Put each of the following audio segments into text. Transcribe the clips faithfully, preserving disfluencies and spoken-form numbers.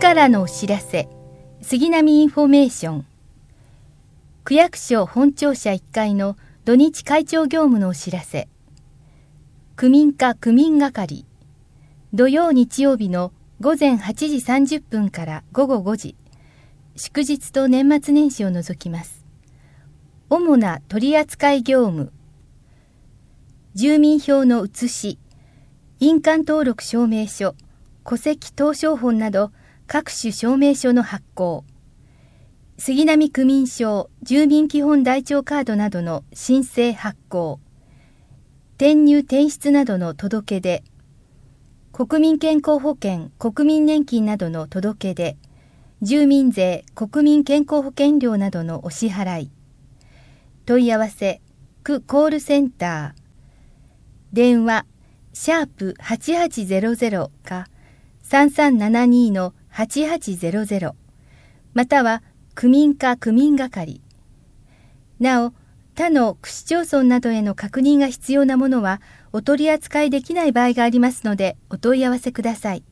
からのお知らせ、杉並インフォメーション。区役所本庁舎いっかいの土日会長業務のお知らせ。区民課区民係。土曜日曜日のごぜんはちじさんじゅっぷんからごごごじ。祝日と年末年始を除きます。主な取扱業務。住民票の写し、印鑑登録証明書、戸籍謄商本など各種証明書の発行。杉並区民証、住民基本台帳カードなどの申請発行。転入転出などの届け出。国民健康保険、国民年金などの届け出。住民税、国民健康保険料などのお支払い。問い合わせ、区コールセンター。電話、シャープはちはちゼロゼロかさんさんななにのはちはちゼロゼロ、または区民課区民係。なお、他の区市町村などへの確認が必要なものはお取り扱いできない場合がありますのでお問い合わせください。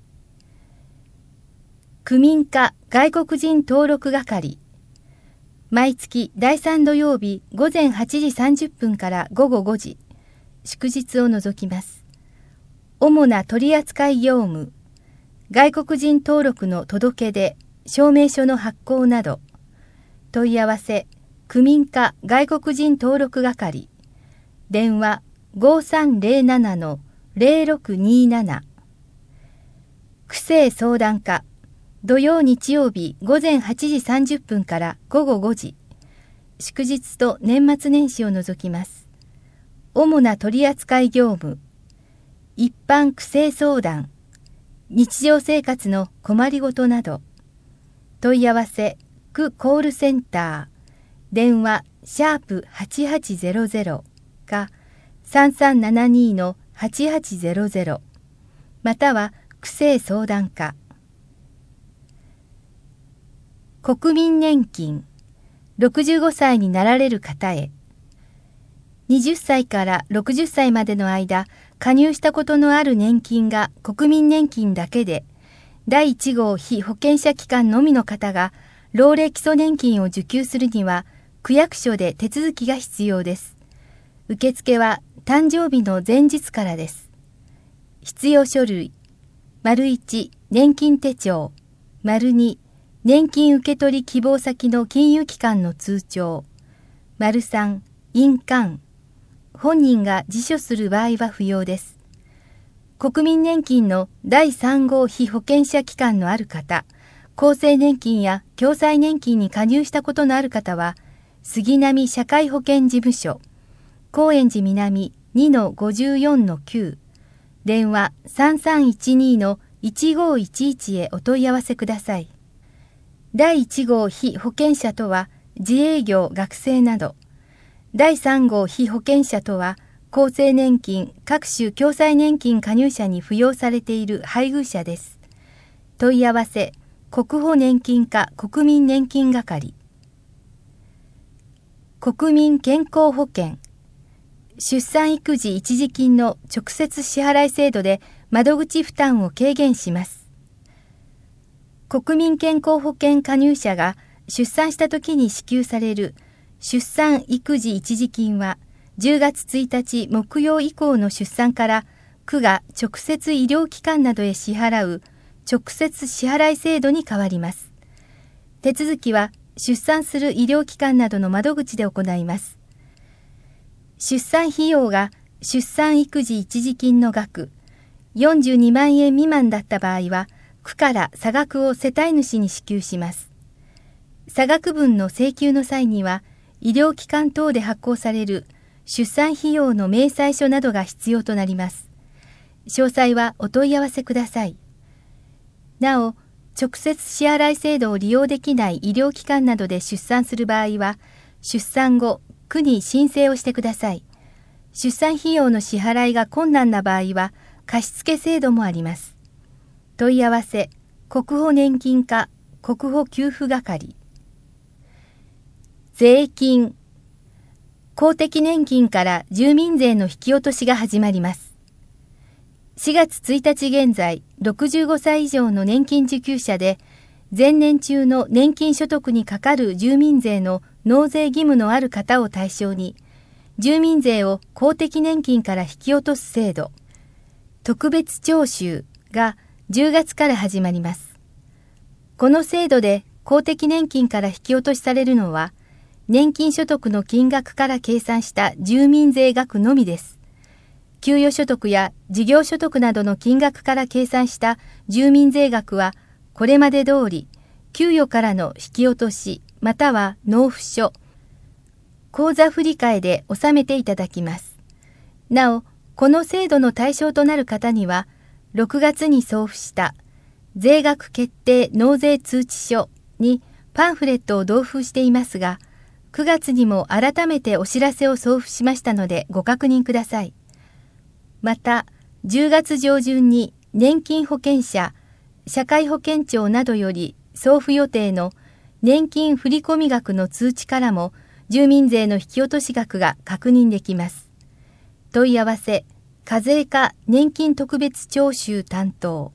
区民課外国人登録係。毎月だいさん土曜日ごぜんはちじさんじゅっぷんからごごごじ、祝日を除きます。主な取扱業務。外国人登録の届け出、証明書の発行など。問い合わせ、区民課外国人登録係。電話ごさんゼロななのゼロろくになな。区政相談課。土曜日曜日ごぜんはちじさんじゅっぷんからごごごじ。祝日と年末年始を除きます。主な取扱業務。一般区政相談。日常生活の困りごとなど。問い合わせ、区コールセンター。電話、シャープはちはちゼロゼロかさんさんななにのはちはちゼロゼロ、または区政相談課。国民年金。ろくじゅうごさいになられる方へ。はたちからろくじゅっさいまでの間、加入したことのある年金が国民年金だけで、だいいち号被保険者期間のみの方が、老齢基礎年金を受給するには、区役所で手続きが必要です。受付は誕生日の前日からです。必要書類、丸いち、年金手帳、丸に、年金受取希望先の金融機関の通帳、丸さん、印鑑。本人が自書する場合は不要です。国民年金のだいさん号被保険者期間のある方、厚生年金や共済年金に加入したことのある方は、杉並社会保険事務所、高円寺南 にのごじゅうよんのきゅう、電話さんさんいちにのいちごいちいちへお問い合わせください。だいいち号被保険者とは自営業学生など、だいさん号被保険者とは厚生年金各種共済年金加入者に扶養されている配偶者です。問い合わせ、国保年金課国民年金係。国民健康保険。出産育児一時金の直接支払い制度で窓口負担を軽減します。国民健康保険加入者が出産した時に支給される出産育児一時金はじゅうがつついたち木曜以降の出産から区が直接医療機関などへ支払う直接支払い制度に変わります。手続きは出産する医療機関などの窓口で行います。出産費用が出産育児一時金の額よんじゅうにまんえん未満だった場合は区から差額を世帯主に支給します。差額分の請求の際には医療機関等で発行される出産費用の明細書などが必要となります。詳細はお問い合わせください。なお、直接支払い制度を利用できない医療機関などで出産する場合は、出産後、区に申請をしてください。出産費用の支払いが困難な場合は、貸付制度もあります。問い合わせ、国保年金課、国保給付係。税金。公的年金から住民税の引き落としが始まります。しがつついたち現在、ろくじゅうごさい以上の年金受給者で、 前年中の年金所得にかかる住民税の納税義務のある方を対象に、住民税を公的年金から引き落とす制度、特別徴収がじゅうがつから始まります。この制度で公的年金から引き落としされるのは、年金所得の金額から計算した住民税額のみです。給与所得や事業所得などの金額から計算した住民税額は、これまで通り、給与からの引き落とし、または納付書、口座振替で納めていただきます。なお、この制度の対象となる方には、ろくがつに送付した税額決定納税通知書にパンフレットを同封していますが、くがつにも改めてお知らせを送付しましたのでご確認ください。また、じゅうがつ上旬に年金保険者、社会保険庁などより送付予定の年金振込額の通知からも住民税の引き落とし額が確認できます。問い合わせ、課税課年金特別徴収担当。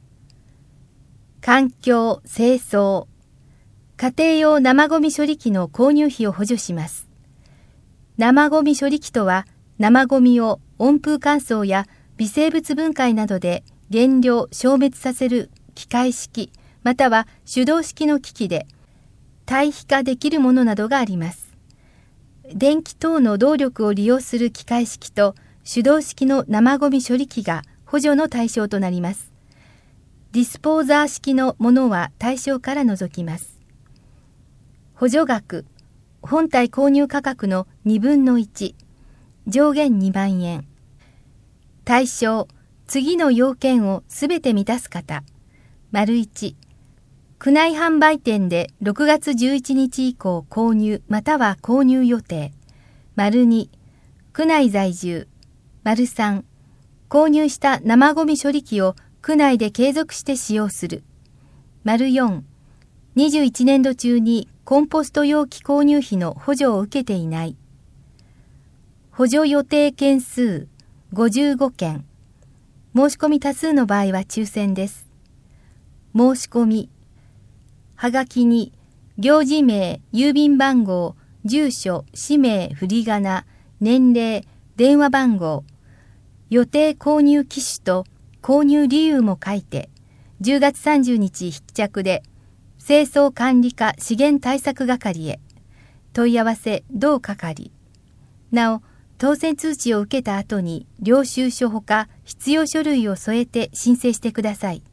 環境、清掃。家庭用生ゴミ処理機の購入費を補助します。生ゴミ処理機とは、生ゴミを温風乾燥や微生物分解などで減量・消滅させる機械式、または手動式の機器で、堆肥化できるものなどがあります。電気等の動力を利用する機械式と手動式の生ゴミ処理機が補助の対象となります。ディスポーザー式のものは対象から除きます。補助額、本体購入価格のにぶんのいち、上限にまんえん。対象、次の要件をすべて満たす方。丸いち、区内販売店でろくがつじゅういちにち以降購入または購入予定。丸に、区内在住。丸さん、購入した生ゴミ処理機を区内で継続して使用する。丸よん、にじゅういちねんど中にコンポスト容器購入費の補助を受けていない。補助予定件数ごじゅうごけん。申し込み多数の場合は抽選です。申し込み。はがきに行事名、郵便番号、住所、氏名、振り仮名、年齢、電話番号、予定購入機種と購入理由も書いて、じゅうがつさんじゅうにち必着で、清掃管理課資源対策係へ。問い合わせ同係。なお、当選通知を受けた後に領収書ほか必要書類を添えて申請してください。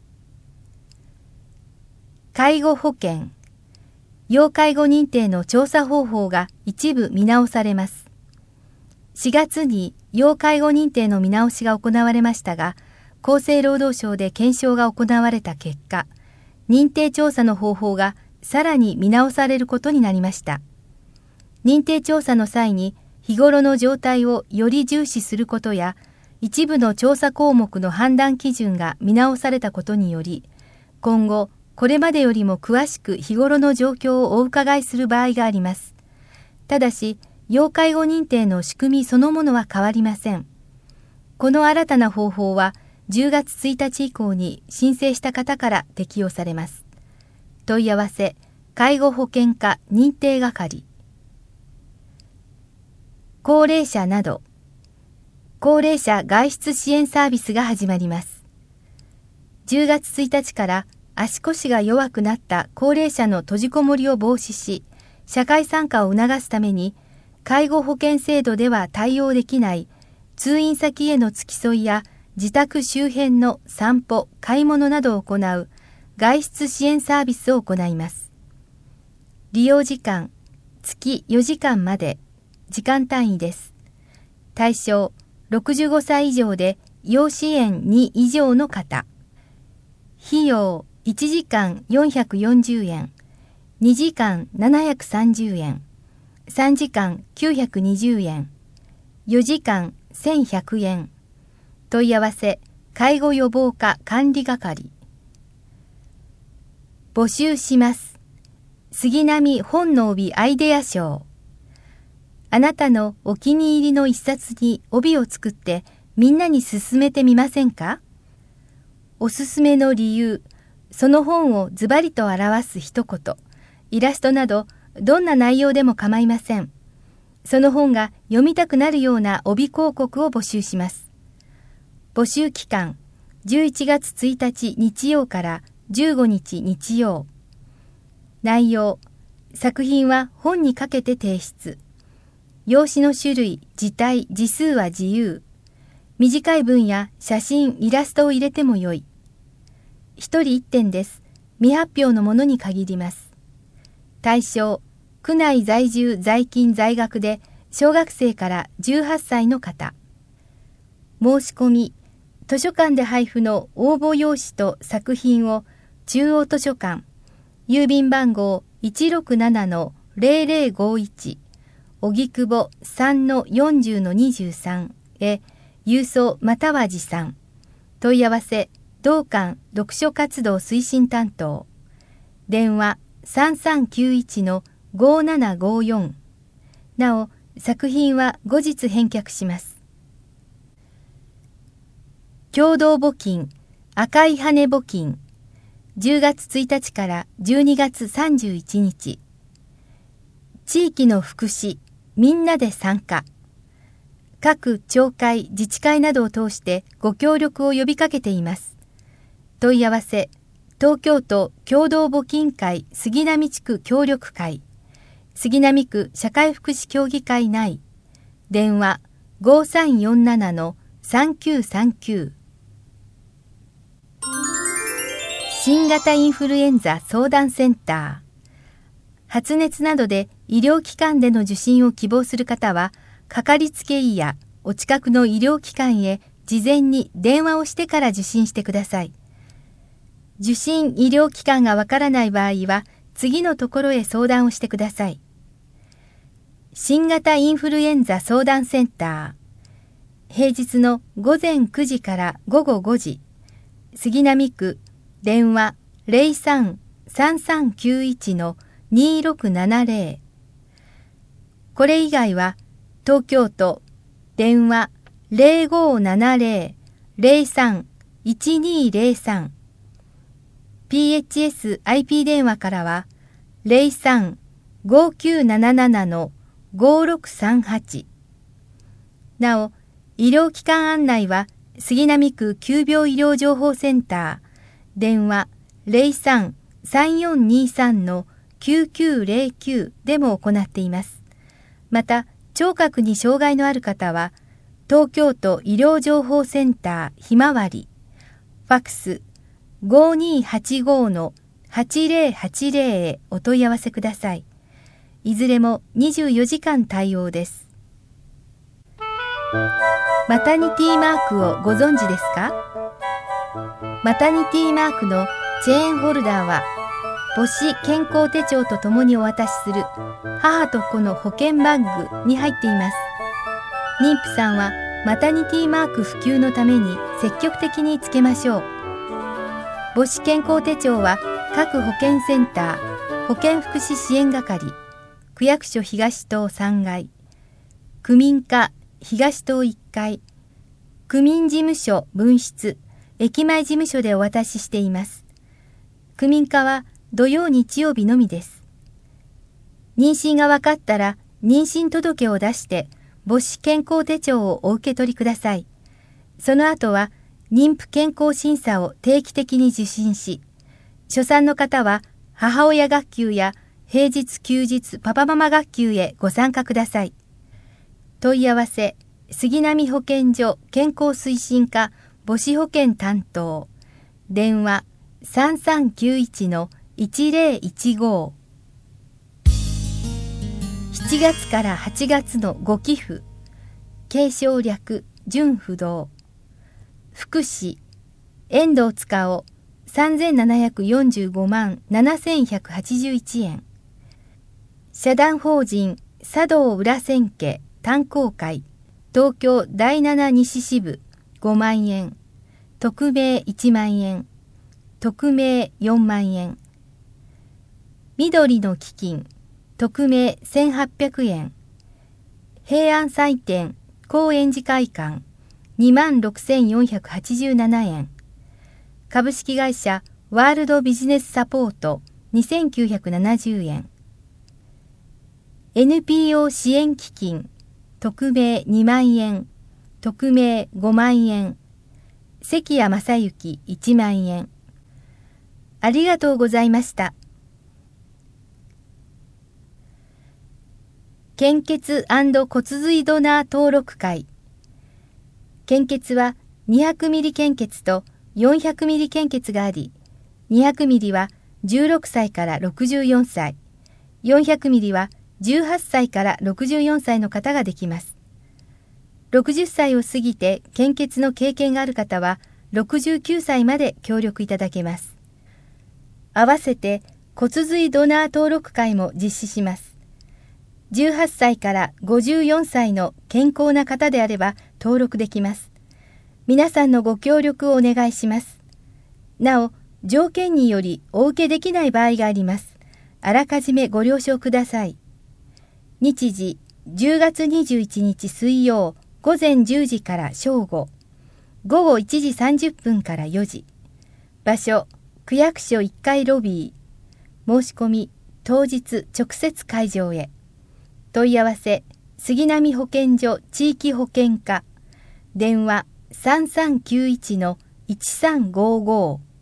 介護保険。要介護認定の調査方法が一部見直されます。しがつに要介護認定の見直しが行われましたが、厚生労働省で検証が行われた結果、認定調査の方法がさらに見直されることになりました。認定調査の際に日頃の状態をより重視することや、一部の調査項目の判断基準が見直されたことにより、今後、これまでよりも詳しく日頃の状況をお伺いする場合があります。ただし、要介護認定の仕組みそのものは変わりません。この新たな方法は、じゅうがつついたち以降に申請した方から適用されます。問い合わせ、介護保険課認定係。高齢者など、高齢者外出支援サービスが始まります。じゅうがつついたちから足腰が弱くなった高齢者の閉じこもりを防止し、社会参加を促すために、介護保険制度では対応できない通院先への付き添いや自宅周辺の散歩、買い物などを行う外出支援サービスを行います。利用時間、月よじかんまで、時間単位です。対象、ろくじゅうごさい以上で要支援に以上の方。費用、いちじかんよんひゃくよんじゅうえん、にじかんななひゃくさんじゅうえん、さんじかんきゅうひゃくにじゅうえん、よじかんせんひゃくえん。問い合わせ、介護予防課管理係。募集します。杉並本の帯アイデア賞。あなたのお気に入りの一冊に帯を作ってみんなに勧めてみませんか？おすすめの理由、 その本をズバリと表す一言、イラストなどどんな内容でも構いません。その本が読みたくなるような帯広告を募集します。募集期間、じゅういちがつついたち日曜からじゅうごにち日曜。内容、作品は本にかけて提出。用紙の種類、字体、字数は自由。短い文や写真、イラストを入れてもよい。一人一点です。未発表のものに限ります。対象、区内在住在勤在学で小学生からじゅうはっさいの方。申し込み、図書館で配布の応募用紙と作品を中央図書館、郵便番号 いちろくななのぜろぜろごいち、荻窪 さんのよんじゅうのにじゅうさん へ郵送または持参。問い合わせ、同館読書活動推進担当。電話さんさんきゅういちのごななごよん。なお、作品は後日返却します。共同募金、赤い羽募金。じゅうがつついたちからじゅうにがつさんじゅういちにち。地域の福祉、みんなで参加。各町会、自治会などを通してご協力を呼びかけています。問い合わせ、東京都共同募金会杉並地区協力会、杉並区社会福祉協議会内、電話ごさんよんななのさんきゅうさんきゅう。新型インフルエンザ相談センター。発熱などで医療機関での受診を希望する方は、かかりつけ医やお近くの医療機関へ事前に電話をしてから受診してください。受診医療機関がわからない場合は、次のところへ相談をしてください。新型インフルエンザ相談センター。平日のごぜんくじからごごごじ。杉並区、電話 ぜろさん さんさんきゅういちのにろくななぜろ。これ以外は、東京都、電話ぜろごななぜろ ぜろさん いちにぜろさん。ピーエイチエスアイピー 電話からは、ぜろさん ごきゅうなななのごろくさんはち。なお、医療機関案内は、杉並区急病医療情報センター、電話ぜろさん さんよんにさんのきゅうきゅうぜろきゅうでも行っています。また、聴覚に障害のある方は、東京都医療情報センターひまわり、ファックスごにはちごのはちぜろはちぜろへお問い合わせください。いずれもにじゅうよじかん対応です。マタニティマークをご存知ですか？マタニティマークのチェーンホルダーは、母子健康手帳とともにお渡しする母と子の保険バッグに入っています。妊婦さんはマタニティマーク普及のために積極的につけましょう。母子健康手帳は各保健センター、保健福祉支援係、区役所東棟さんがい、区民課東棟いっかい、区民事務所分室、駅前事務所でお渡ししています。区民課は土曜日曜日のみです。妊娠が分かったら妊娠届を出して母子健康手帳をお受け取りください。その後は妊婦健康審査を定期的に受診し、初産の方は母親学級や平日休日パパママ学級へご参加ください。問い合わせ、杉並保健所健康推進課母子保健担当、電話さんさんきゅういちのいちぜろいちご。しちがつからはちがつのご寄付、継承略純不動、福祉、遠藤塚尾さんぜんななひゃくよんじゅうごまんななせんひゃくはちじゅういちえん、社団法人茶道裏千家炭鉱会東京だいなな西支部ごまんえん、匿名いちまんえん、匿名よんまんえん、緑の基金匿名せんはっぴゃくえん、平安祭典高円寺会館にまんろくせんよんひゃくはちじゅうななえん、株式会社ワールドビジネスサポートにせんきゅうひゃくななじゅうえん。エヌピーオー 支援基金匿名にまんえん、匿名ごまんえん、関谷正幸いちまんえん。ありがとうございました。献血&骨髄ドナー登録会。献血はにひゃくミリ献血とよんひゃくミリ献血があり、にひゃくミリはじゅうろくさいからろくじゅうよんさい、よんひゃくミリはじゅうはっさいからろくじゅうよんさいの方ができます。ろくじゅっさいを過ぎて献血の経験がある方はろくじゅうきゅうさいまで協力いただけます。合わせて骨髄ドナー登録会も実施します。じゅうはっさいからごじゅうよんさいの健康な方であれば登録できます。皆さんのご協力をお願いします。なお、条件によりお受けできない場合があります。あらかじめご了承ください。日時、じゅうがつにじゅういちにち水曜、午前じゅうじから正午、午後いちじさんじゅっぷんからよじ。場所、区役所いっかいロビー。申し込み、当日直接会場へ。問い合わせ、杉並保健所地域保健課。電話さんさんきゅういちのいちさんごーごー。